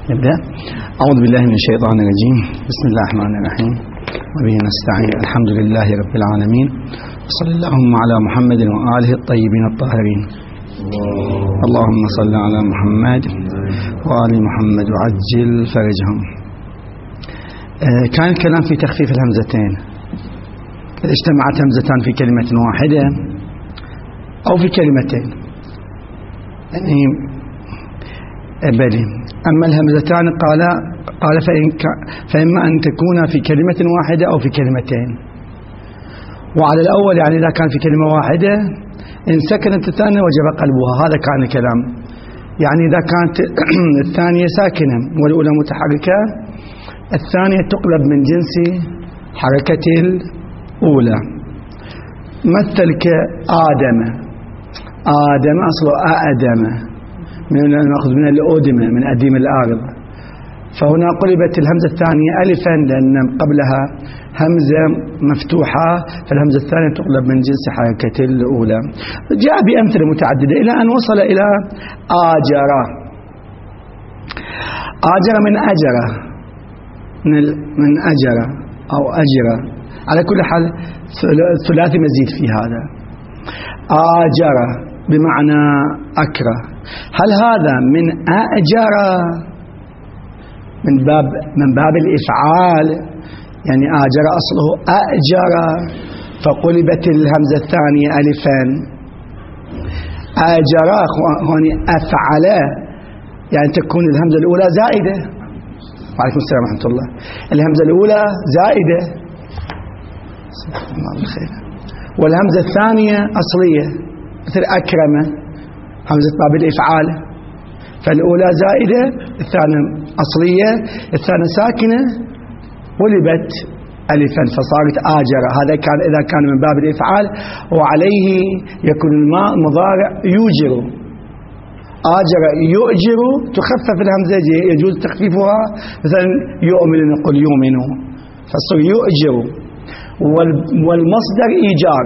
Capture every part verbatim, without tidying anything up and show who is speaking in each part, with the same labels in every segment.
Speaker 1: نبدأ. أعوذ بالله من الشيطان الرجيم. بسم الله الرحمن الرحيم وبه نستعين. الحمد لله رب العالمين، وصلى اللهم على محمد وآله الطيبين الطاهرين. اللهم صل على محمد وآل محمد وعجل فرجهم. كان الكلام في تخفيف الهمزتين، إذا اجتمعت همزتان في كلمة واحدة أو في كلمتين يعني بلي. أما الهمزتان قال قال فإن فإما أن تكون في كلمة واحدة أو في كلمتين. وعلى الأول يعني إذا كان في كلمة واحدة إن سكنت الثانية وجب قلبها، هذا كان الكلام. يعني إذا كانت الثانية ساكنة والأولى متحركة الثانية تقلب من جنس حركة الأولى. مثل كآدم، آدم أصله آدم من نأخذ من الأودمة من أديم الأرض، فهنا قلبت الهمزة الثانية ألفا لأن قبلها همزة مفتوحة، فالهمزة الثانية تقلب من جنس حركة الأولى. جاء بأمثلة متعددة إلى أن وصل إلى آجر. آجر من أجر، من أجر أو أجر، على كل حال ثلاثي مزيد في هذا. آجر بمعنى أكره. هل هذا من أجر من باب من باب الإفعال؟ يعني آجر أصله أجر فقلبت الهمزة الثانية ألفا. آجر هوني أفعل يعني تكون الهمزة الأولى زائدة. وعليكم السلام ورحمة الله. الهمزة الأولى زائدة الله بالخير، والهمزة الثانية أصلية مثل أكرمة همزة باب الإفعال، فالأولى زائدة الثانية أصلية الثانية ساكنة قلبت ألفا فصارت آجرة. هذا كان إذا كان من باب الإفعال، وعليه يكون الماء مضارع يوجر. آجر يؤجر تخفف الهمزة، يجوز تخفيفها مثلا يؤمن نقول يؤمن فصار يؤجر. والمصدر إيجار،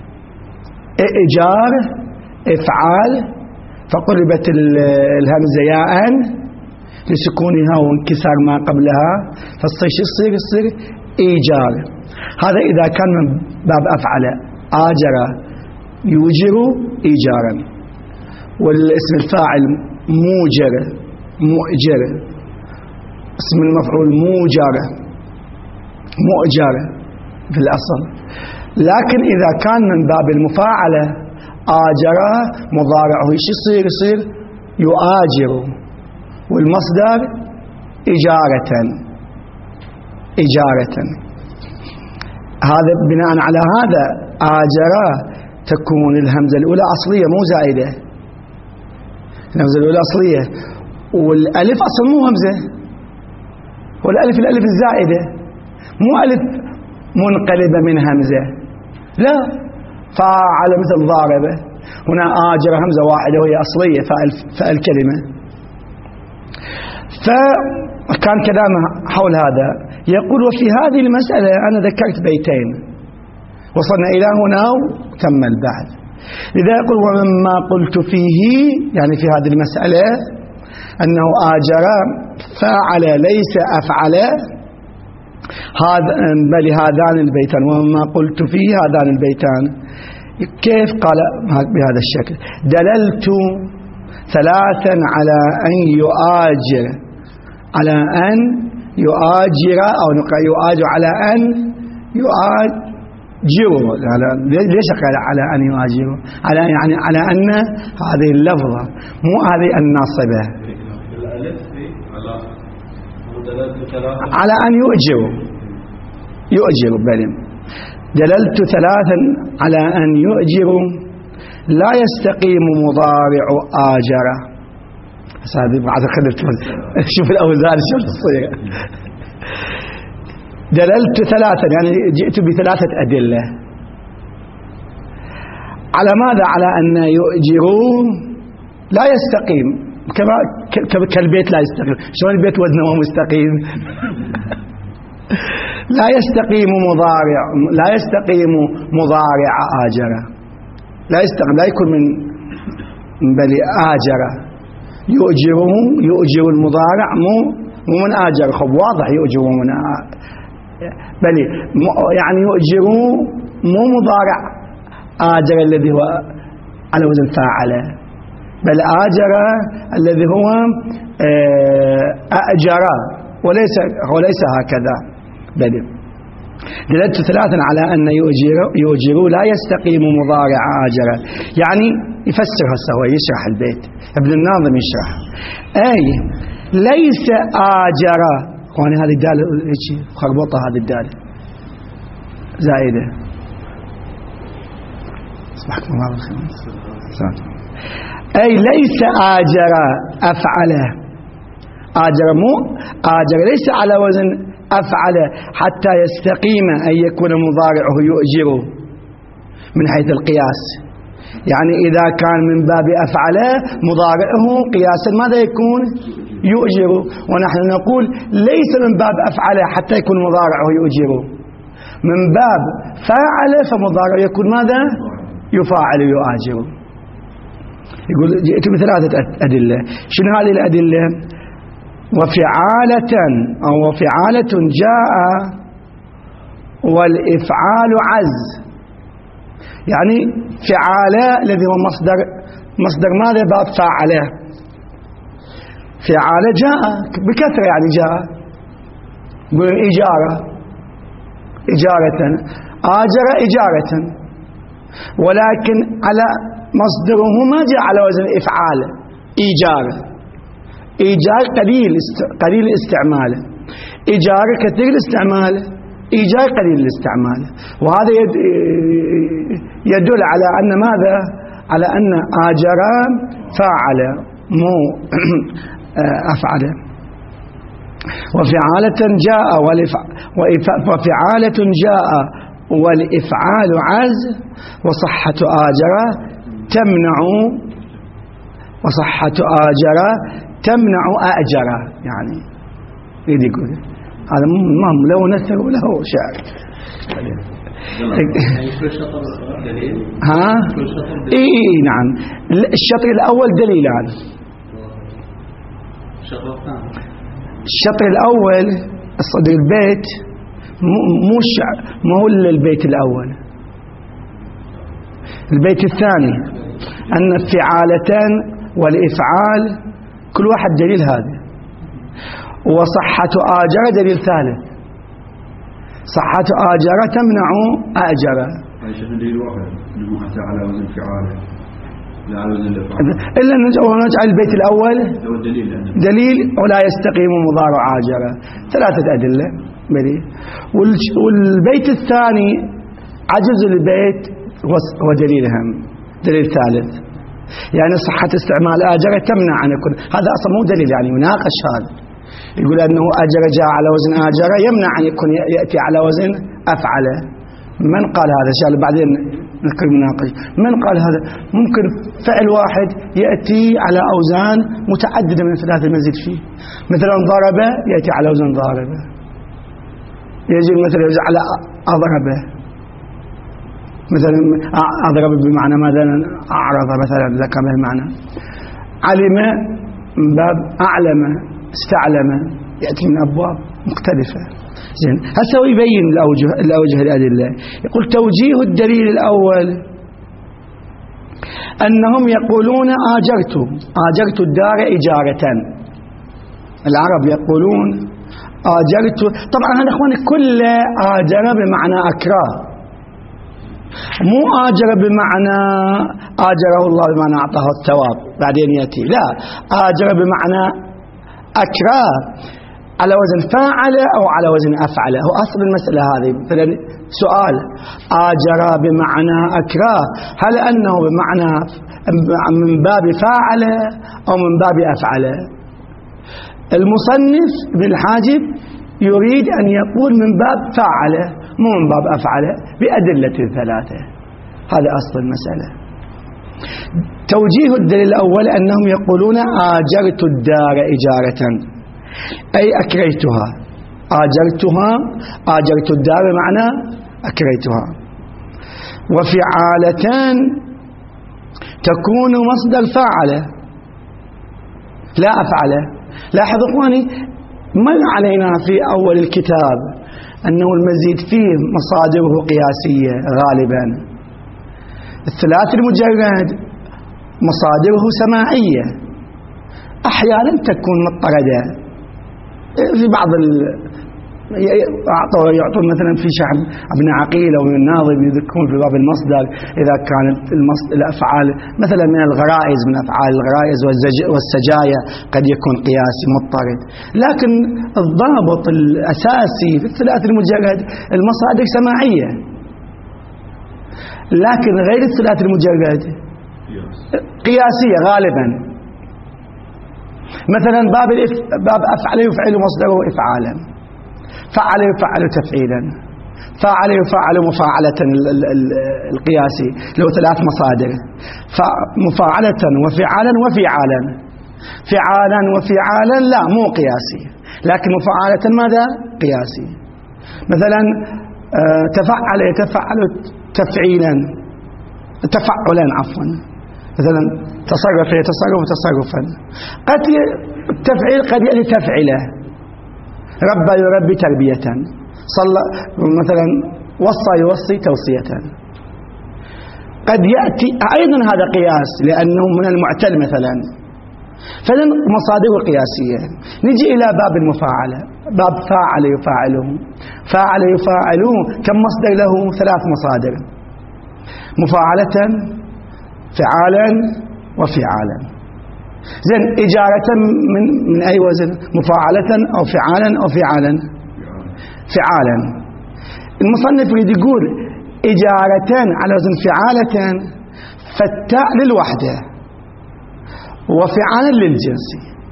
Speaker 1: إيجار إفعال فقلبت الهمزة ياء لسكونها وانكسار ما قبلها فالصيش يصير يصير إيجار. هذا إذا كان من باب أفعل آجر يوجر إيجارا. والاسم الفاعل موجر مؤجر، اسم المفعول موجر مؤجر في الأصل. لكن إذا كان من باب المفاعلة آجر مضارعه ايش يصير؟ يصير يؤاجر، والمصدر إجارة إجارة. هذا بناء على هذا آجر تكون الهمزة الأولى أصلية مو زائدة. الهمزة الأولى أصلية والألف أصل مو همزة، والألف الألف الزائدة مو ألف منقلبة من همزة، لا فاعل مثل ضاربة. هنا آجر همزة واحدة وهي أصلية فاعل فاعل كلمة. فكان كلامه حول هذا. يقول وفي هذه المسألة أنا ذكرت بيتين وصلنا إلى هنا وتم البحث. لذا يقول ومما قلت فيه يعني في هذه المسألة أنه آجر فاعل ليس أفعل، هذا بل هذان البيتان. وما قلت فيه هذان البيتان كيف؟ قال بهذا الشكل: دللت ثلاثا على أن يؤاجر على أن يؤاجر أو يؤاجر على أن يؤاجر. ليش قال على أن يؤاجر؟ على يعني على أن هذه اللفظة مو هذه الناصبة على أن يؤجر يؤجر بل دللت ثلاثا على أن يؤجر لا يستقيم مضارع آجر. هذه بعد خلت شوف الأوزان شو تصير. دللت ثلاثا يعني جئت بثلاثة أدلة على ماذا؟ على أن يؤجرون لا يستقيم كما كالبيت لا يستقيم. شلون البيت وزنه مستقيم؟ لا يستقيم مضارع لا يستقيم مضارع آجر، لا يستقيم، لا يكون من بل آجر يؤجره يؤجر المضارع مو مو من آجر. خب واضح يؤجر من بل يعني يؤجر مو مضارع آجر الذي هو على وزن فاعل، بل آجر الذي هو أأجر، وليس وليس هكذا. بل دللت ثلاثا على أن يؤجر يؤجر لا يستقيم مضارع آجر، يعني يفسر هسه هو يشرح البيت، ابن الناظم يشرح. أي ليس آجر، اخواني هذه الدالة خربطة، هذه الدالة زائدة. صبحكم الله بالخير. أي ليس آجر أفعل، آجر مو آجر ليس على وزن أفعل حتى يستقيم أن يكون مضارعه يؤجر من حيث القياس. يعني إذا كان من باب أفعل مضارعه قياسا ماذا يكون؟ يؤجر. ونحن نقول ليس من باب أفعل حتى يكون مضارعه يؤجر، من باب فاعل فمضارعه يكون ماذا؟ يفاعل يؤاجر. يقول جئت بثلاثة أدلة. شنو هذه الأدلة؟ وفعالة أو وفعالة جاء والإفعال عز، يعني فعالة الذي هو مصدر مصدر ماذا؟ باب فاعله. فعالة جاء بكثرة، يعني جاء يقول إجارة إجارة، آجر إجارة، ولكن على مصدره ما جاء على وزن إفعال إيجار. إيجار قليل قليل الاستعمال، إيجار كثير الاستعمال، إيجار قليل الاستعمال. وهذا يدل على أن ماذا؟ على أن آجر فاعل مو أفعل. وفعالة جاء وفعالة جاء والإفعال عز، وصحة آجر تمنع وصحة آجر تمنع أأجر. يعني يدي يقول هذا مهم، لو نثر وله شعر. ها اي نعم، الشطر الأول دليل هذا. الشطر الأول الصدر البيت مو الشعر، ما هو البيت الأول. البيت الثاني أن الفعالتان والإفعال كل واحد دليل هذا، وصحة آجر دليل ثالث. صحة آجر تمنع أأجر.
Speaker 2: دليل واحد إنه حتى على وزن فعالة لا على وزن الإفعال،
Speaker 1: إلا نجعل البيت الأول
Speaker 2: دليل
Speaker 1: دليل ولا يستقيم مضارع آجر. ثلاثة أدلة بديل. والبيت الثاني عجز البيت ودليل هم دليل ثالث، يعني صحة استعمال آجر تمنع أن يكون. هذا أصلا مو دليل، يعني يناقش هذا. يقول أنه آجر جاء على وزن آجر يمنع أن يكون يأتي على وزن أفعل. من قال هذا؟ شاء بعدين نذكر مناقش. من قال هذا؟ ممكن فعل واحد يأتي على أوزان متعددة من ثلاثة المزيد فيه. مثلا ضرب يأتي على وزن ضارب، يجي مثلا على أضرب، مثلا أضرب بمعنى ماذا؟ أعرض مثلا ذكر به معنى. علم من باب أعلم، استعلم، يأتي من أبواب مختلفة. زين، هسه هو يبين الأوجه الأوجه الأدلة. يقول توجيه الدليل الأول أنهم يقولون آجرت آجرت الدار إجارة. العرب يقولون آجرت، طبعا هذا أخواني كل آجر بمعنى أكراه، مو آجر بمعنى آجره الله بمعنى أعطاه الثواب بعدين يأتي، لا، آجر بمعنى أكراه على وزن فاعل أو على وزن أفعل. هو أصل المسألة هذه. مثلا سؤال آجر بمعنى أكراه، هل أنه بمعنى من باب فاعل أو من باب أفعل؟ المصنف ابن الحاجب يريد أن يقول من باب فاعل مو من باب أفعل بأدلة ثلاثة. هذا أصل المسألة. توجيه الدليل الأول أنهم يقولون آجرت الدار إجارة، أي أكريتها. آجرتها آجرت الدار بمعنى أكريتها. وفعالتان تكون مصدر فاعل، لا أفعله. لاحظ إخواني مر علينا في أول الكتاب أنه المزيد فيه مصادره قياسية غالبا. الثلاث المجرد مصادره سماعية، أحيانا تكون مضطردة في بعض ال... يعطون مثلا في شعب ابن عقيل أو الناظم يذكرون في باب المصدر إذا كانت الأفعال مثلا من الغرائز، من أفعال الغرائز والسجايا قد يكون قياسي مضطرد. لكن الضابط الأساسي في الثلاث المجرد المصادر سماعية، لكن غير الثلاث المجرد قياسية غالبا. مثلا باب باب أفعل يفعل مصدره إفعالا، فعل يفعل تفعيلا، فعل يفعل مفاعلة القياسي له ثلاث مصادر، مفاعلة وفعالا وفعالا. فعالا وفعالا لا مو قياسي، لكن مفاعلة ماذا؟ قياسي. مثلا تفعل يتفعل تفعيلا، تفعلا عفوا. مثلا تصرف يتصرف تصرفا. قد التفعيل قد يأتي تفعله، ربى يربي تربية، صلى مثلا وصى يوصي توصية. قد يأتي أيضا هذا قياس لأنه من المعتل مثلا، فلن مصادر قياسية. نجي إلى باب المفاعلة، باب فاعل يفاعله. فاعل يفاعله كم مصدر له؟ ثلاث مصادر، مفاعلة فعالا وفعالا. زين إجارة من من أي وزن؟ مفاعلة أو فعالا أو فعالا؟ فعالا. المصنف يريد يقول إجارة على وزن فعالة، فالتاء للوحدة وفعالا للجنس،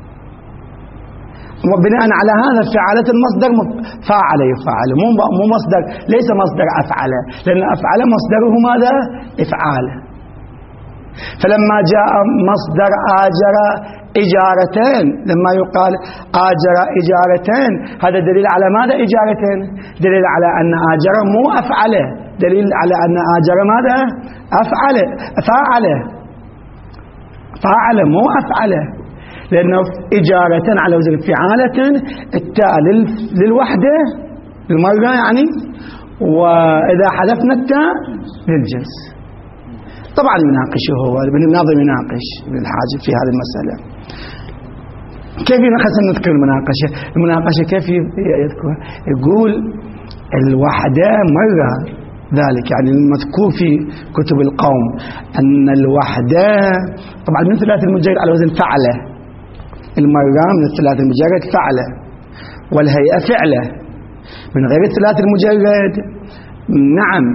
Speaker 1: وبناء على هذا فعالة المصدر فاعل يفعل، مو مو مصدر، ليس مصدر أفعل، لأن أفعل مصدره ماذا؟ إفعال. فلما جاء مصدر آجر إجارتين، لما يقال آجر إجارتين، هذا دليل على ماذا؟ إجارتين، دليل على أن آجر مو أفعله، دليل على أن آجر ماذا؟ أفعله، فاعله، فاعله مو أفعله، لأنه إجارة على وزن فعالة، التاء للوحدة للمرة يعني، وإذا حذفنا التاء للجنس. طبعا يناقشه هو ابن الناظم، يناقش ابن الحاجب في هذه المسألة. كيف ينقص نذكر المناقشة؟ المناقشة كيف يذكر؟ يقول الوحدة مرة ذلك، يعني المذكور في كتب القوم أن الوحدة طبعا من ثلاث المجرد على وزن فعله، المرة من الثلاث المجرد فعله، والهيئة فعله. من غير الثلاث المجرد نعم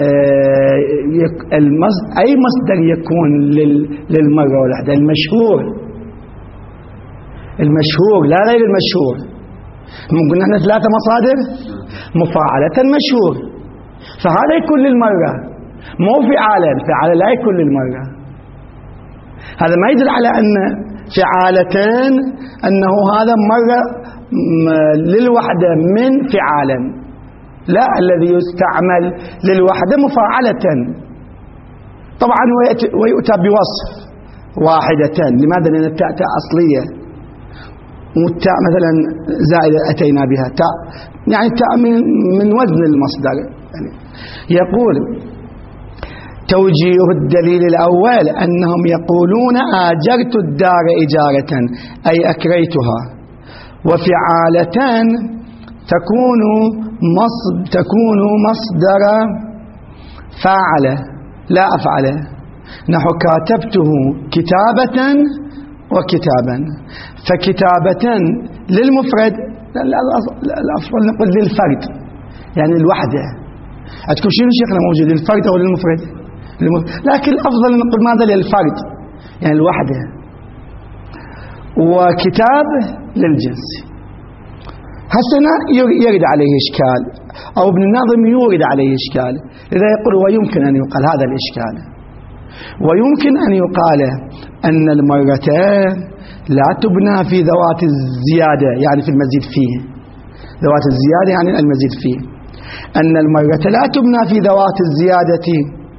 Speaker 1: أي مصدر يكون للمرة والوحدة، المشهور، المشهور لا غير المشهور. ممكن نحن ثلاثة مصادر، مفاعلة مشهور، فهذا يكون للمرة، مو فعالا، فعالا لا يكون للمرة. هذا ما يدل على أن فعالتين أنه هذا مرة للوحدة من فعالا، لا، الذي يستعمل للوحدة مفاعلة. طبعا ويؤتى بوصف واحدتين، لماذا؟ لأن التاء تاء أصلية، والتاء مثلا زائدة أتينا بها تاء، يعني تاء من, من وزن المصدر. يعني يقول توجيه الدليل الأول أنهم يقولون آجرت الدار إجارة أي أكريتها، وفعالتان تكون مصد تكون مصدر فاعله لا أفعله، نحو كاتبته كتابة وكتابا، فكتابة للمفرد، الأفضل نقول للفرد يعني الوحدة. أتكون شنو شيخنا موجود للفرد أو للمفرد؟ لكن الأفضل نقول ماذا؟ للفرد يعني الوحدة. وكتاب للجنس. هسنا يرد عليه إشكال، أو ابن الناظم يورد عليه إشكال، إذا يقول ويمكن أن يقال هذا الإشكال، ويمكن أن يقال أن المرتين لا تبنى في ذوات الزيادة، يعني في المزيد فيه، ذوات الزيادة يعني المزيد فيه، أن المرة لا تبنى في ذوات الزيادة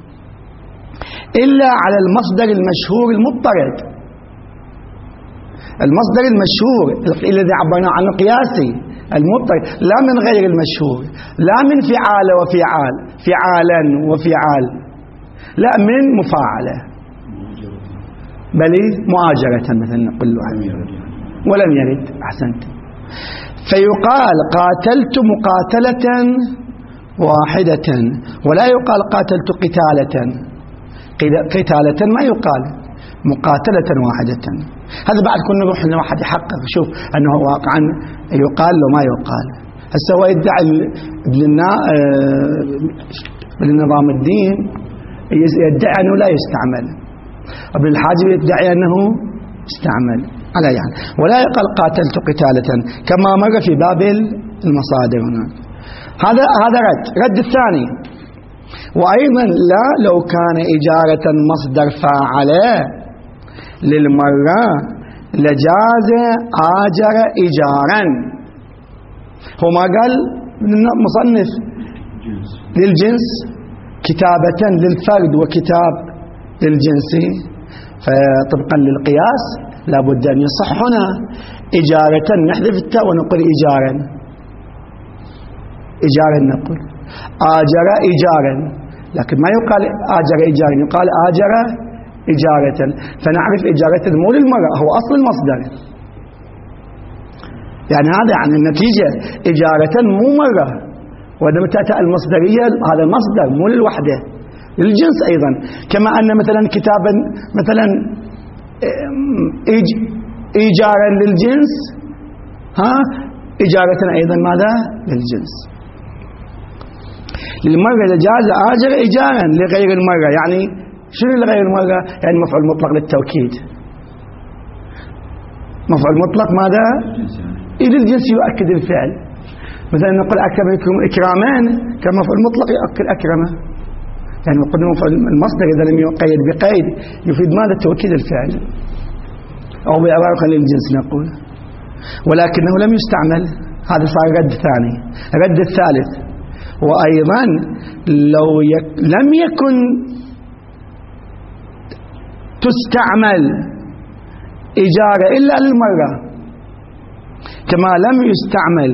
Speaker 1: إلا على المصدر المشهور المضطرد. المصدر المشهور الذي عبرنا عنه قياسي المضطرد، لا من غير المشهور، لا من فعال وفعال فعالا وفعال، لا من مفاعلة، بل مؤاجرة مثلا نقول له ولم يرد. أحسنت. فيقال قاتلت مقاتلة واحدة، ولا يقال قاتلت قتالة. قتالة ما يقال، مقاتلة واحدة. هذا بعد كنا نروح لواحد يحقق شوف أنه واقعا يقال له ما يقال. هسه هو يدعي ابن نظام الدين يدعي أنه لا يستعمل، ابن الحاجب يدعي أنه استعمل على يعني. ولا يقال قاتلت قتالة كما مر في باب المصادر هنا. هذا هذا رد. رد الثاني، وأيضا لا لو كان إجارة مصدر فاعله للمرة لجاز آجر إجارا. هو ما قال مصنف للجنس كتابة للفرد وكتاب للجنس، فطبقا للقياس لابد أن يصح هنا إجارة، نحذف التاء ونقول إجارا، إجارا نقول آجر إجارا، لكن ما يقال آجر إجارا، يقال آجر إجارة. فنعرف إجارة مو للمرأة، هو أصل المصدر، يعني هذا يعني النتيجة إجارة مو مرة، وعندما تأتي المصدرية هذا المصدر مو للوحدة، للجنس أيضا. كما أن مثلا كتابا مثلا إيجارا للجنس، ها إجارة أيضا ماذا للجنس. للمرة جاز آجر إجارا لغير المرة، يعني شنو لغير المرة؟ يعني مفعول مطلق للتوكيد. مفعول مطلق ماذا؟ إذا الجنس يؤكد الفعل، مثلا نقول أكرمكم إكرامان كمفعول مطلق يؤكد أكرمه، يعني نقول المصدر إذا لم يقيد بقيد يفيد ماذا؟ توكيد الفعل، أو بعبارة للجنس نقول، ولكنه لم يستعمل. هذا صار رد ثاني. رد الثالث، وأيضا لو يك لم يكن تستعمل إجارة إلا للمرة، كما لم يستعمل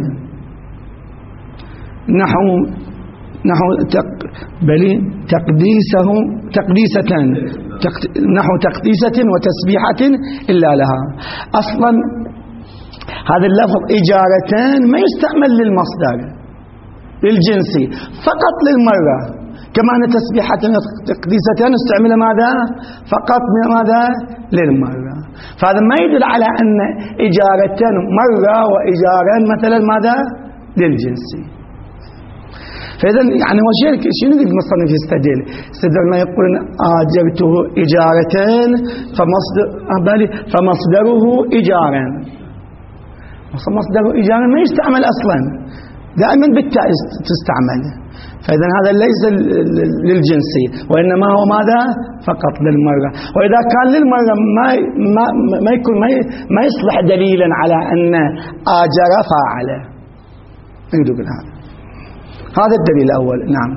Speaker 1: نحو نحو بل تقديسه تقديسة نحو تقديسة وتسبيحة إلا لها. أصلا هذا اللفظ إجارتان ما يستعمل للمصدر للجنسي، فقط للمرة، كما أن تسبيحة تقديستان استعمل ماذا؟ فقط ماذا؟ للمرة. فهذا ما يدل على أن إجارتان مرة وإجاران مثلا ماذا؟ للجنسي. فإذا يعني هو شيء شنو يريد المصنف يستدل؟ يستدل ما يقول آجرته إجارتين فمصدر فمصدره إجارا، مصدره إجارا ما يستعمل أصلا، دائما بالتاء تستعمل. فإذا هذا ليس للجنسي، وإنما هو ماذا؟ فقط للمرة. وإذا كان للمرة ما ما ما يكون ما ما يصلح دليلا على أن آجر فاعله. نقول هذا هذا الدليل الأول. نعم.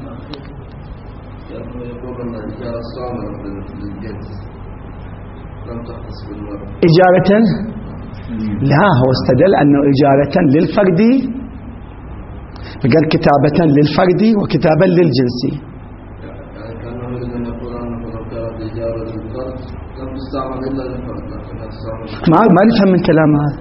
Speaker 1: إجارة لا، هو استدل أنه إجارة للفرد، قال كتابة للفرد وكتابا للجنسي.
Speaker 3: يعني كان يريد أن يقول أنه لو كانت إجارة للفرد لم تستعمل إلا للفرد، لكنها تستعمل.
Speaker 1: ما ما نفهم من كلام هذا،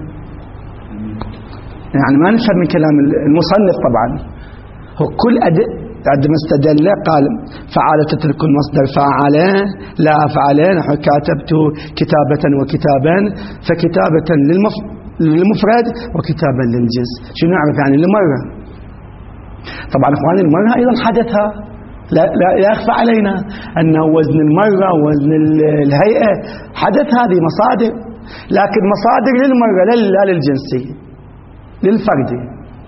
Speaker 1: يعني ما نفهم من كلام المصنف. طبعا هو كل أد عندما استدل قال فعالة تترك المصدر فعله لا أفعله، نحو كاتبت كتابة وكتابا، فكتابة للمف... للمفرد وكتابا للجنس. شنو نعرف يعني للمرة؟ طبعا اخواني المرة ايضا حدثها، لا, لا يخفى علينا انه وزن المرة ووزن الهيئة حدث، هذه مصادر، لكن مصادر للمرة لا للجنسي للفردي.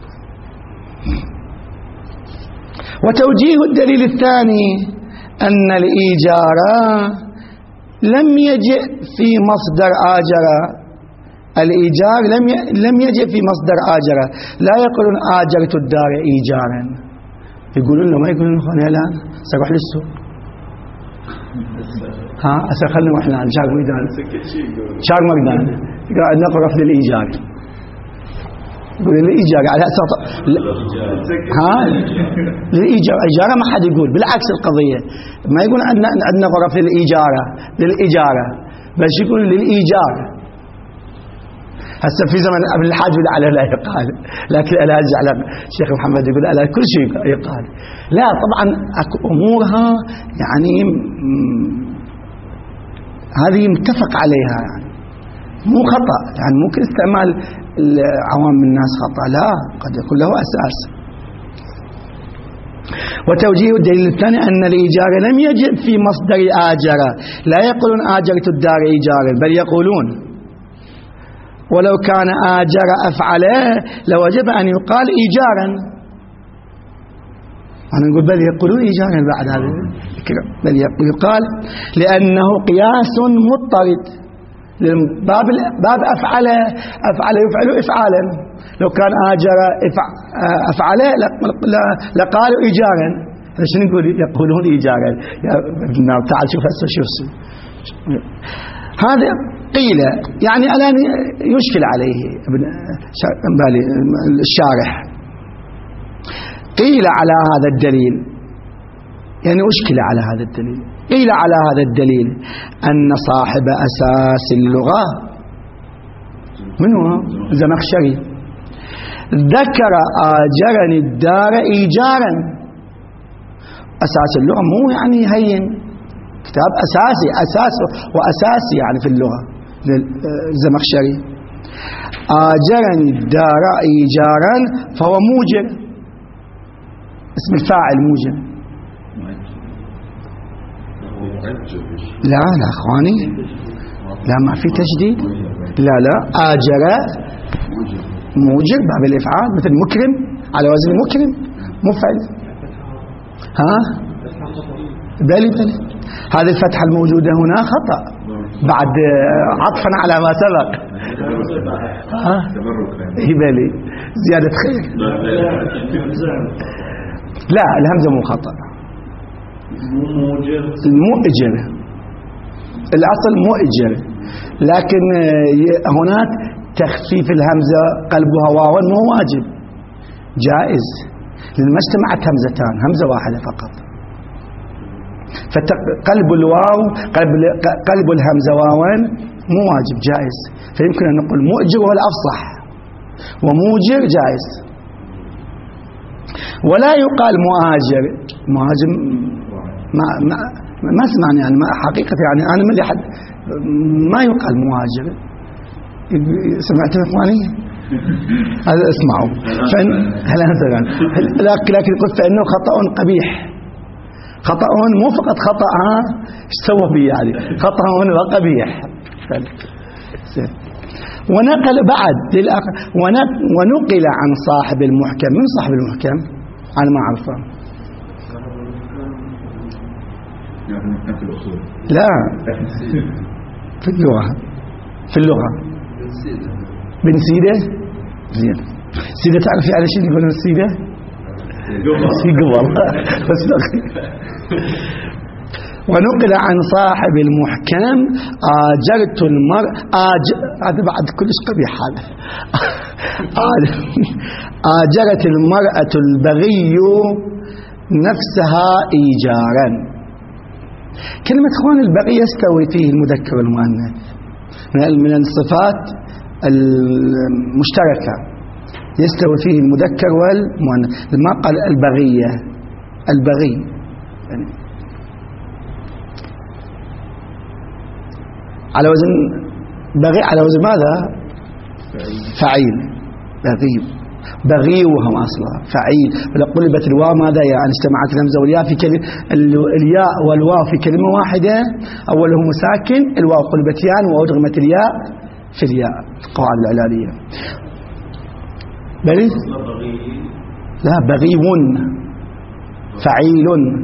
Speaker 1: وتوجيه الدليل الثاني ان الإيجار لم يجئ في مصدر آجر، الإيجار لم لم يجئ في مصدر آجر، لا يقولون آجرت الدار إيجارا، يقولون له ما يقولون اخواني الآن سأروح للسوق، ها أسأخلنا وإحنا على شارع ميدان، شارع ميدان قال نقرف للإيجار، يقول للإيجار على أساس ها للإيجار، إيجارة ما حد يقول، بالعكس القضية ما يقول عندنا غرف للإيجارة للإيجارة، بس يقول للإيجار. هسه في زمن ابن الحاج يقول على لا يقال، لكن لا على الشيخ محمد يقول على كل شيء يقال. لا طبعا أمورها يعني هذه متفق عليها، يعني مو خطأ، يعني ممكن استعمال عوام الناس خطأ، لا قد يكون له أساس. وتوجيه الدليل الثاني أن الإيجار لم يجب في مصدر آجر، لا يقولون آجرت الدار إيجارا، بل يقولون ولو كان آجر أفعله لوجب أن يقال إيجارا. أنا نقول بل يقولون إيجارا بعد هذا بل يقال لأنه قياس مضطرد، باب باب أفعل أفعل يفعل إفعالا، لو كان آجر أفعله لقالوا إيجارا. شنو نقول؟ يقولون إيجارا. يا ابن تعال شوف هسه شوف هذا قيل، يعني الآن يشكل عليه ابن الشارح، قيل على هذا الدليل، يعني أشكل على هذا الدليل، قيل على هذا الدليل أن صاحب أساس اللغة من هو؟ زمخشري ذكر آجرني الدار إيجارا. أساس اللغة مو يعني هين، كتاب أساسي أساسه وأساسي يعني في اللغة للزمخشري. آجرني الدار إيجارا فهو موجر، اسم الفاعل موجر. لا لا أخواني، لا ما في تشديد، لا لا آجر موجر باب الإفعال، مثل مكرم على وزن مكرم مفعل. ها بلي بلي هذه الفتحة الموجودة هنا خطأ بعد عطفا على ما سبق. ها بلي زيادة خير. لا الهمزة مو خطأ، المؤجر الأصل مؤجر، لكن هناك تخفيف الهمزة قلبها واو مو واجب، جائز، لأن ما اجتمعت همزتان، همزة واحدة فقط، فقلب الواو قلب قلب الهمزة واوان مو واجب، جائز. فيمكن أن نقول مؤجر هو الأفصح، وموجر جائز. ولا يقال مؤاجر، مهاجم ما ما ما سمعني يعني ما حقيقة، يعني أنا من أحد ما يقال مهاجر. سمعت إخواني؟ هذا اسمعوا. فإن هلا لكن لكن قلت فإنه خطأ قبيح، خطأ مو فقط خطأ ها ايش سوى بي يعني، خطأ وقبيح. ونقل بعد ونقل عن صاحب المحكم. من صاحب المحكم؟ أنا ما أعرفه. لا في اللغة، في اللغة بن سيدة. زين سيدة تعرف على شيء يقولون سيدة؟ قبل بس ونقل عن صاحب المحكم آجرت المرء آج... هذا بعد كلش قبيح هذا. آجرت المرأة البغي نفسها إيجارا. كلمة اخوان البغي يستوي فيه المذكر والمؤنث، من الصفات المشتركة، يستوي فيه المذكر والمؤنث. ما قال البغية، البغي يعني على وزن بغي، على وزن ماذا؟ فعيل. بغي بغيوهم أصلا فعيل. ولو قلبت الواو ماذا يعني اجتمعت الهمزة والياء في كلمة، الياء والواو في كلمة واحدة، أوله مساكن، الواو قلبت ياء وأدغمت الياء في الياء، القواعد العلالية. بل لا بغيون فعيل.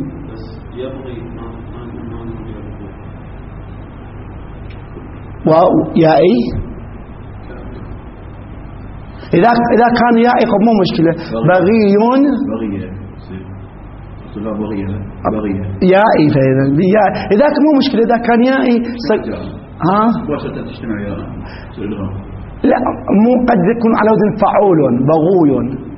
Speaker 1: ويائي إذا إذا كان يائي مو مشكلة. بغيون يائي، إذا مو مشكلة إذا كان يائي ها
Speaker 2: مباشرة تجتمع يا الإدغام.
Speaker 1: لا، مو قد يكون على وزن فعول بغوي.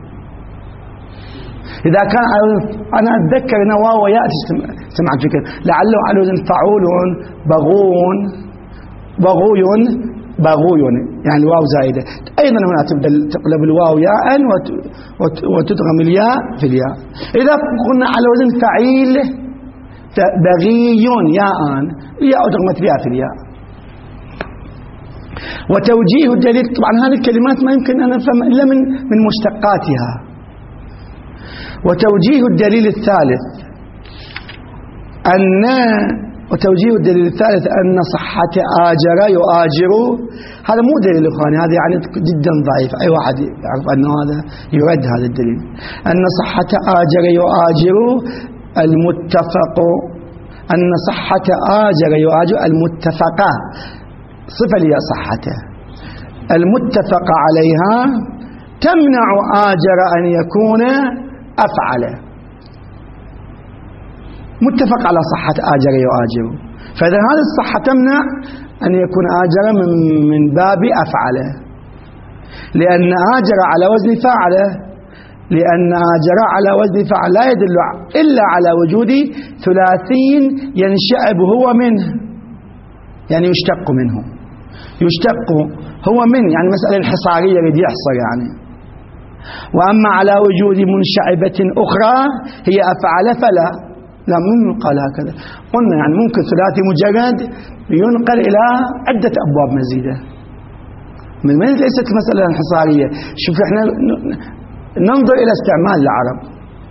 Speaker 1: إذا كان أنا أتذكر أن واو وياء سمعت فكرة لعله على وزن فعول بغون بغوي بغوي يعني الواو زائدة. أيضا هنا تبدأ تقلب الواو ياء وتدغم الياء في الياء. إذا قلنا على وزن فعيل بغي ياء الياء أدغمت بها في الياء. وتوجيه الدليل، طبعا هذه الكلمات ما يمكن أن نفهم إلا من من مشتقاتها. وتوجيه الدليل الثالث أن وتوجيه الدليل الثالث أن صحة آجر يؤاجر، هذا مو دليل إخواني، هذا يعني جدا ضعيف، أي واحد يعرف أن هذا يرد هذا الدليل. أن صحة آجر يؤاجر المتفق، أن صحة آجر يؤاجر المتفقة صفة لي صحته المتفق عليها تمنع آجر أن يكون أفعل. متفق على صحة آجر يؤاجر، فإذا هذه الصحة تمنع أن يكون آجر من, من باب أفعل، لأن آجر على وزن فعل، لأن آجر على وزن فعل لا يدل إلا على وجود ثلاثي ينشأب هو منه، يعني يشتق منه، يشتق هو من يعني مسألة انحصارية يريد يحصر يعني. وأما على وجود منشعبة أخرى هي أفعل فلا، لا من قال هكذا. قلنا يعني ممكن ثلاثي مجرد ينقل إلى عدة أبواب مزيدة، من من ليست مسألة انحصارية. شوف احنا ننظر إلى استعمال العرب.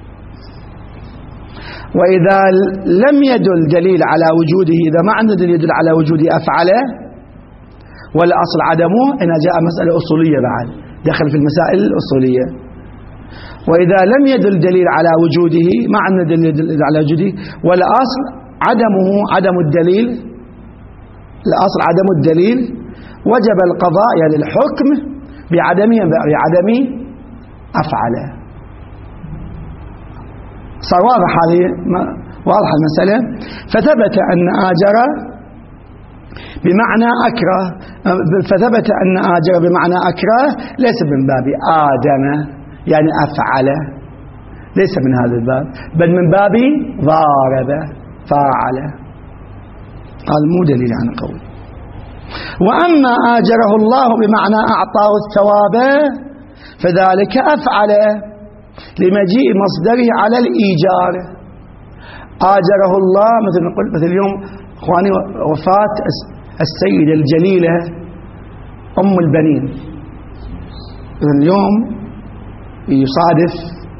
Speaker 1: وإذا لم يدل دليل على وجوده، إذا ما عنده دليل يدل على وجود أفعل والأصل عدمه، إن جاء مسألة أصولية بعد دخل في المسائل الأصولية. وإذا لم يدل دليل على وجوده، ما عنده دليل يدل على وجوده والأصل عدمه عدم الدليل، الأصل عدم الدليل، وجب القضاء يعني الحكم بعدمه بعدم أفعل. صار واضح هذه واضحة المسألة. فثبت أن آجر بمعنى أكره، فثبت أن آجر بمعنى أكره ليس من باب آدم يعني أفعل، ليس من هذا الباب، بل من باب ضارب فاعل. هذا مو دليل عن قول. وأما آجره الله بمعنى أعطاه الثواب فذلك أفعل لمجيء مصدره على الإيجار. آجره الله مثل نقول مثل اليوم إخواني وفاة السيدة الجليلة أم البنين، اليوم يصادف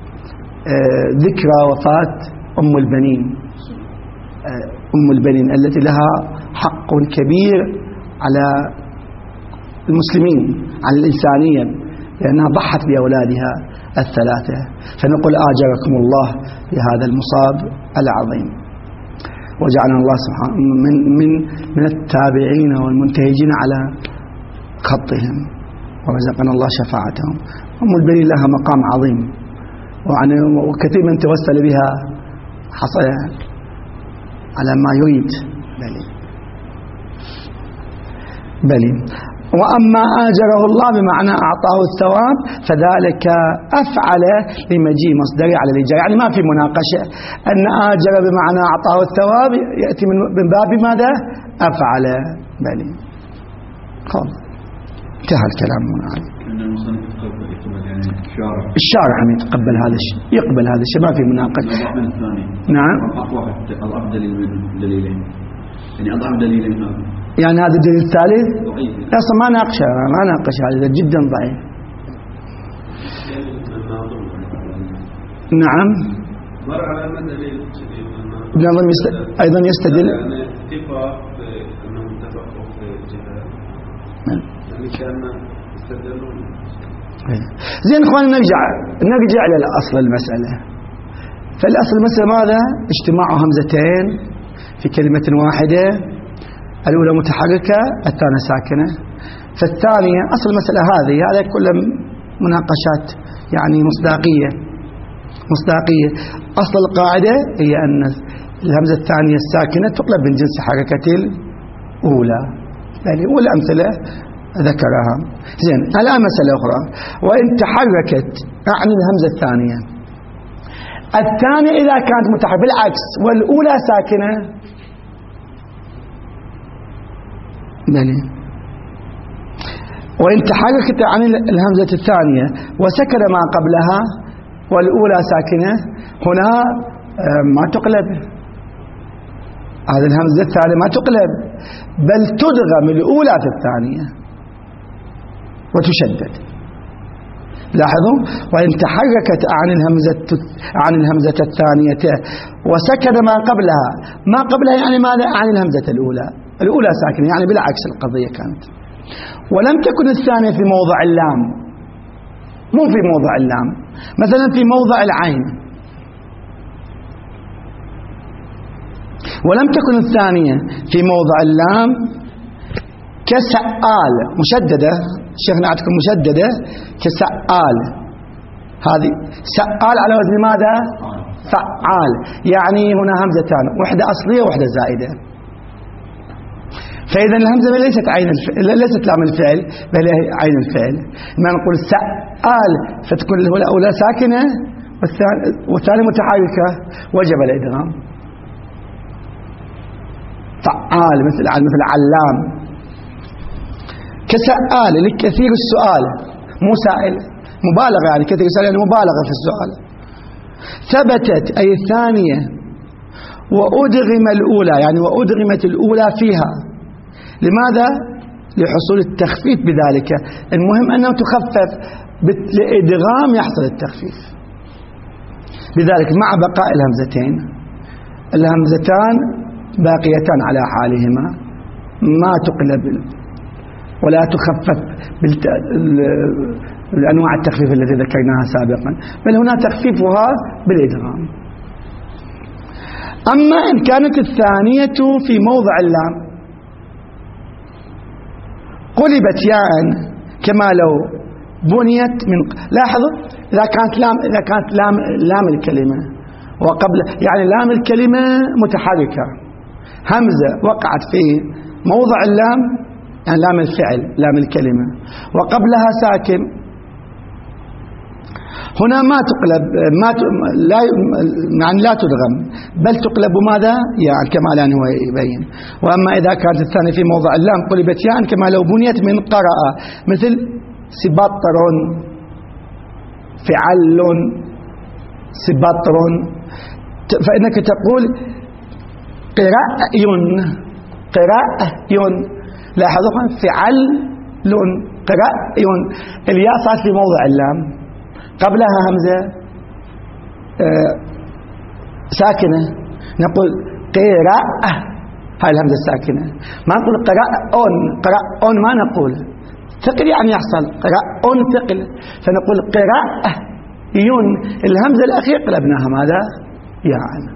Speaker 1: ذكرى وفاة أم البنين، أم البنين التي لها حق كبير على المسلمين، على الإنسانية، لأنها ضحت بأولادها الثلاثة. فنقول آجركم الله بهذا المصاب العظيم، وجعلنا الله سبحانه من من من التابعين والمنتهجين على خطهم، ورزقنا الله شفاعتهم. أم البنين لها مقام عظيم، وكثير من توسل بها حصل على ما يريد. بلي بلي وأما آجره الله بمعنى أعطاه الثواب فذلك أفعل لمجيء مصدري على الإيجار، يعني ما في مناقشة أن آجر بمعنى أعطاه الثواب يأتي من باب ماذا؟ أفعل. بلي خلاص انتهى الكلام هنا. الشارع هم يتقبل هذا الشيء، يقبل هذا الشيء، ما في مناقشة. نعم.
Speaker 2: أضعف دليل من دليلين، يعني أضعف دليلين هذا،
Speaker 1: يعني هذا الدليل الثالث أصلا ما ناقشه، ما ناقش هذا جدا ضعيف. نعم.
Speaker 3: مر على ما دليل
Speaker 1: أيضا يستدل
Speaker 3: يعني اتفاق أنهم اتفقوا في الجهاد، يعني كان يستدلون.
Speaker 1: زين اخواني، نرجع نرجع للأصل المسألة. فالأصل المسألة ماذا؟ اجتماع همزتين في كلمة واحدة، الأولى متحركة الثانية ساكنة. فالثانية أصل المسألة هذه، هذا كله مناقشات يعني مصداقية مصداقية. أصل القاعدة هي أن الهمزة الثانية الساكنة تقلب من جنس حركة الأولى، يعني والأمثلة ذكرها. زين، الآن مسألة أخرى، وإن تحركت أعني الهمزة الثانية. الثانية إذا كانت متحركة بالعكس والأولى ساكنة، بلي وإن تحركت عن الهمزة الثانية وسكن ما قبلها والأولى ساكنة، هنا ما تقلب، هذه الهمزة الثانية ما تقلب بل تدغم الأولى في الثانية وتشدد. لاحظوا، وإن تحركت عن الهمزة عن الهمزة الثانية وسكن ما قبلها، ما قبلها يعني ماذا؟ عن الهمزة الأولى، الأولى ساكنة يعني بالعكس القضية كانت. ولم تكن الثانية في موضع اللام، مو في موضع اللام، مثلا في موضع العين. ولم تكن الثانية في موضع اللام كسأل مشددة، شيخنا عندكم مشددة كسأل، هذه سأل على وزن ماذا؟ فعال، يعني هنا همزتان، واحدة أصلية وواحدة زائدة. فإذا الهمزة ليست عين الفعل، ليست لام الفعل بل هي عين الفعل. ما نقول سأل فتكون الأولى ساكنة والثانية متحركة، وجب الإدغام. فعال مثل مثل علام. كسأل لكثير السؤال، مو سائل، مبالغة يعني كثير السؤال يعني مبالغة في السؤال. ثبتت أي الثانية وأدغم الأولى يعني وأدغمت الأولى فيها. لماذا؟ لحصول التخفيف بذلك، المهم أنه تخفف، لإدغام يحصل التخفيف بذلك مع بقاء الهمزتين. الهمزتان باقيتان على حالهما، ما تقلب ولا تخفف بالأنواع التخفيف التي ذكرناها سابقا، بل هنا تخفيفها بالإدغام. أما إن كانت الثانية في موضع اللام قلبت ياء كما لو بنيت من، لاحظوا إذا كانت لام إذا كانت لام لام الكلمة وقبل يعني لام الكلمة متحركة، همزة وقعت في موضع اللام يعني لام الفعل لام الكلمة وقبلها ساكن، هنا ما تقلب ما ت... لا يعني لا تدغم بل تقلب ماذا؟ يعني كما الآن هو يبين. وأما إذا كانت الثانية في موضع اللام قلبت يعني كما لو بنيت من قرأ، مثل سبطر فعل سبطر، فإنك تقول قراء قراء، لاحظوا فعل قراء، الياء صارت في موضع اللام قبلها همزة آه ساكنة، نقول قراءة، هاي الهمزة الساكنة، ما نقول قراءون قراءون، ما نقول ثقل يعني يحصل قراءون ثقل، فنقول قراءة يون، الهمزة الأخيرة قلبناها ماذا؟ يعني.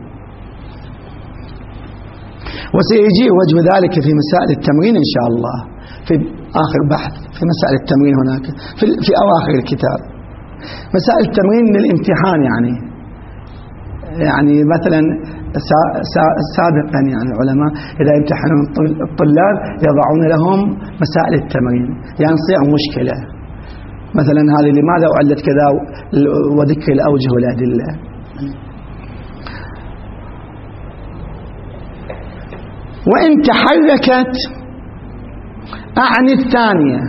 Speaker 1: وسيجي وجه ذلك في مسائل التمرين إن شاء الله في آخر بحث في مسائل التمرين هناك في, في أواخر الكتاب. مسائل التمرين للامتحان يعني يعني مثلا سابقا يعني العلماء إذا امتحنوا الطلاب يضعون لهم مسائل التمرين، يعني تصير مشكلة مثلا هذه لماذا أعلت كذا وذكر الأوجه والأدلة. وإن تحركت أعني الثانية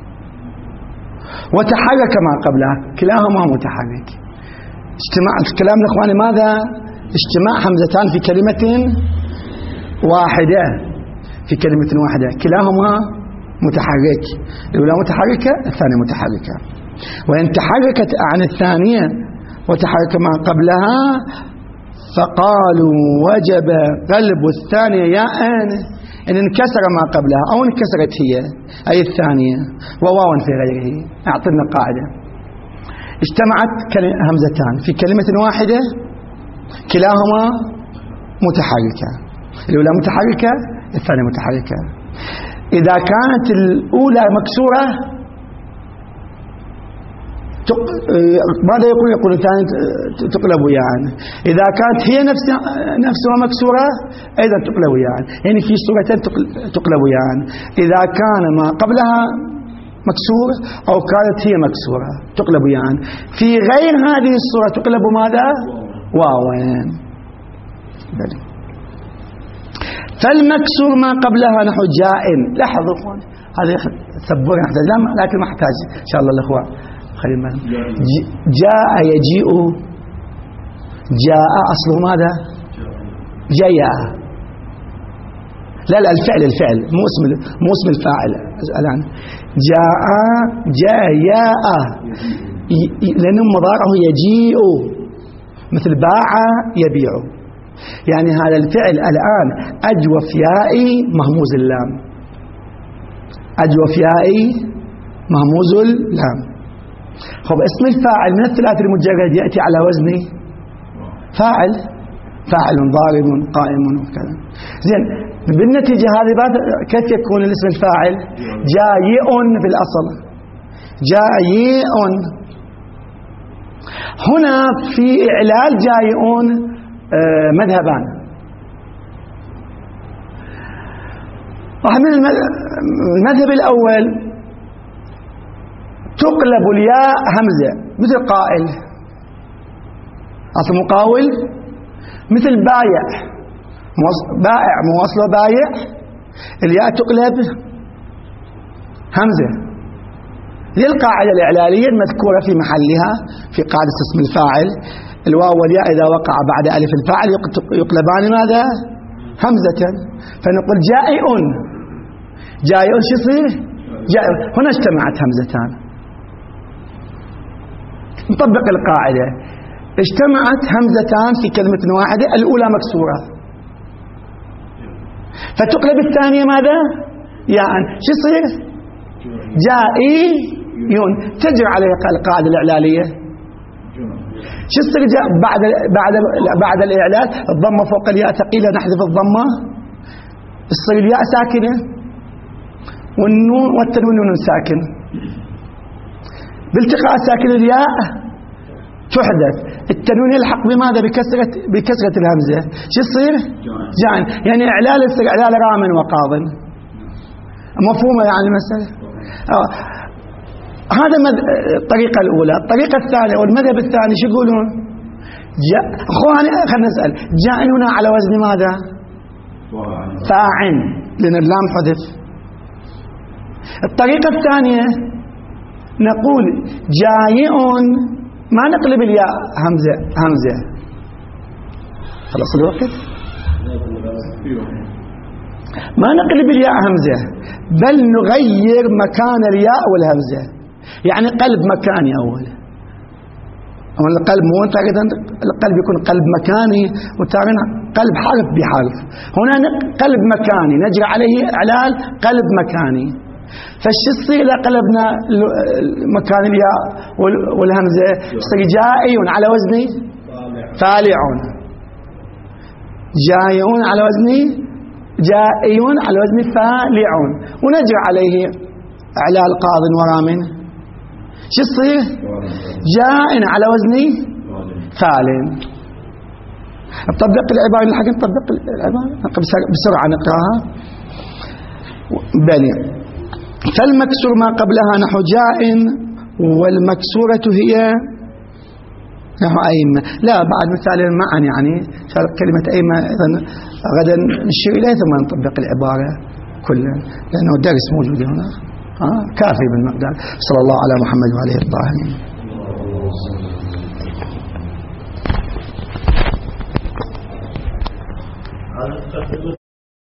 Speaker 1: وتحرك ما قبلها، كلاهما متحرك. اجتماع الكلام الأخواني ماذا؟ اجتماع همزتان في كلمة واحدة في كلمة واحدة، كلاهما متحرك، الأولى متحركة الثانية متحركة. وإن تحركت عن الثانية وتحرك ما قبلها فقالوا وجب قلب الثانية ياء إن انكسر ما قبلها أو انكسرت هي أي الثانية وواوا في غيره. أعطينا قاعدة، اجتمعت همزتان في كلمة واحدة كلاهما متحركة، الأولى متحركة الثانية متحركة. إذا كانت الأولى مكسورة ماذا يقول؟ يقول الثاني تقلب يعني. إذا كانت هي نفس نفسها مكسورة أيضا تقلب يعني. يعني في صورتين تقلب يعني. إذا كان ما قبلها مكسور أو كانت هي مكسورة تقلب يعني. في غير هذه الصورة تقلب ماذا؟ واوين. فالمكسور ما قبلها نحو جائن. لاحظوا هذا سبوري لكن ما احتاج إن شاء الله الأخوة. خلينا جاء يجيء. جاء أصله ماذا؟ جاء. لا لا الفعل الفعل مو اسم مو اسم الفاعل الآن. جاء جاء لأنه مضارعه يجيء مثل باع يبيع. يعني هذا الفعل الآن أجوف يائي مهموز اللام. أجوف يائي مهموز اللام. خب اسم الفاعل من الثلاث المجرد يأتي على وزن فاعل. فاعل ضارب قائم وكذا. زين بالنتيجة هذه كيف يكون الاسم الفاعل؟ جايء في الأصل. جايء. هنا في إعلال جايء مذهبان. من المذهب الأول تقلب الياء همزة مثل قائل. أصل مقاول مثل بايع. بائع مواصله بايع. الياء تقلب همزة للقاعدة الإعلالية المذكورة في محلها في قاعدة اسم الفاعل. الواو والياء إذا وقع بعد ألف الفاعل يقلبان ماذا؟ همزة. فنقول جائع. جائع شو يصير؟ جائع. هنا اجتمعت همزتان. نطبق القاعدة. اجتمعت همزتان في كلمة واحدة. الأولى مكسورة فتقلب الثانية ماذا؟ يعني شو يصير؟ جائيون. تجري عليها القاعدة الإعلالية. شو يصير بعد بعد بعد الإعلال؟ الضمة فوق الياء ثقيلة نحذف الضمة تصير الياء ساكنة والنون والتنوين نون ساكن. بالتقاء ساكن الياء تحدث. التنوين يلحق بماذا؟ بكسرة بكسرة الهمزة. شو يصير؟ جان. يعني إعلال يصير إعلال رام وقاض. مفهومة يعني المسألة؟ آه. هذا الطريقة الأولى. الطريقة الثانية والمذهب الثاني شو يقولون؟ جاء. أخواني خلنا نسأل. جاء هنا على وزن ماذا؟ فاعل لأن اللام حذف. الطريقة الثانية نقول جائع ما نقلب الياء همزة همزة. خلاص الوقت. ما نقلب الياء همزة بل نغير مكان الياء والهمزة. يعني قلب مكاني أول. أول القلب مو تقريبا القلب يكون قلب مكاني وتقريبا قلب حرف بحرف. هنا قلب مكاني نجري عليه إعلال قلب مكاني. فالش يصير إذا قلبنا مكان الياء والهمزة يصير جائع على وزن فالعون. جائع على وزن جائع على وزن فالعون ونجري عليه إعلال قاض ورام. شو يصير؟ جاء على وزن فاعل. نطبق العبارة الحق نطبق العبارة بسرعة نقراها. بني فالمكسور ما قبلها نحو جاء والمكسورة هي نحو أئمة. لا بعد مثال معا يعني كلمة أئمة أيضا غدا نشير إليه ثم نطبق العبارة كلها لأنه درس موجود هنا. آه كافي بالمقدار. صلى الله على محمد وعليه الطاهرين.